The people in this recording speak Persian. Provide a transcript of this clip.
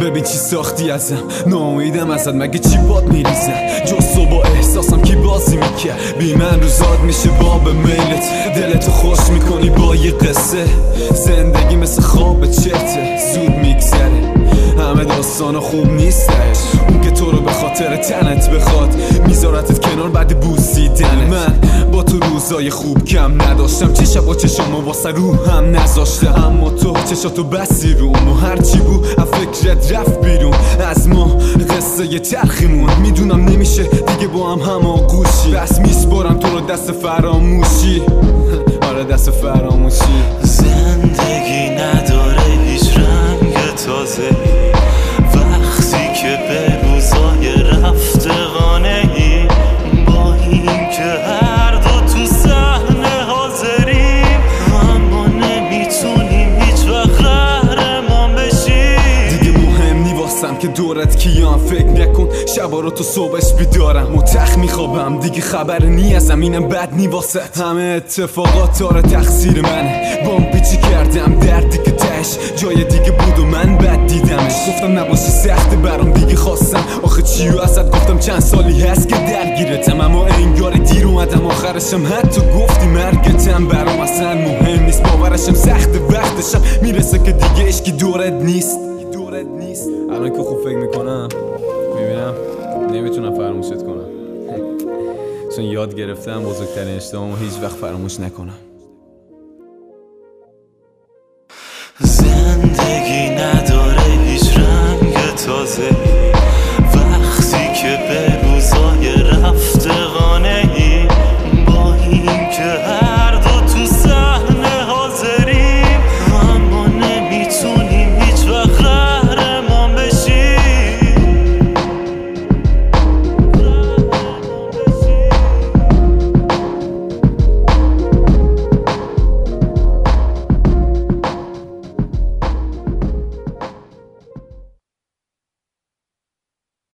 ببین چی ساختی ازم، ناامیدم ازت، مگه چی باد میریزم جز تو با احساسم کی بازی میکرد بی من روزات میشه باب میلت، دلتو خوش میکنی با یه قصه، زندگی مثل خواب چته زود میگذره، همه داستانا خوب نیستش، اون که تو رو به خاطر تنت بخواد میذارتت کنار بعد بوسیدن من با تو روزای خوب کم نداشتم، چه شب و چشامو واسه روحم نذاشتم، اما تو چشاتو بسی روم و هرچی بود از فکرت رفت بیرون از ما قصه یه تلخیمون، میدونم نمیشه دیگه با هم هماغوشی، بس میسپارم تو رو دست فراموشی آره دست فراموشی. زندگی نداره هیچ رنگ تازه وقتی که به روزای رفتگانه ای، با این که هر دو تو صحنه حاضریم اما نمیتونیم هیچ وقت قهرمان بشیم. دیگه مهم نی واسم که دورت کیام، فکر نکن شبا رو تو صبحش بیدارم و تخ میخوابم، دیگه خبر نی ازم اینم بد نی واسط، همه اتفاقات داره تقصیر منه، بام پیچی کردم دردی که تش جای دیگه بود و من بد دیدمش، گفتم نباشی سخته برام دیگه خواستم آخه چیو ازت گفتم چند سالی هست که درگیرتم، اما انگار دیر اومدم آخرشم حتی گفتی مرگتم، برام اصلا مهم نیست باورشم سخته، وقتشم میرسه که دیگه اشکی دورت نیست. الان که خوب فکر میکنم میبینم نمیتونم فراموشت کنم چون یاد گرفتم بزرگترین اشتباهمو هیچ وقت فراموش نکنم.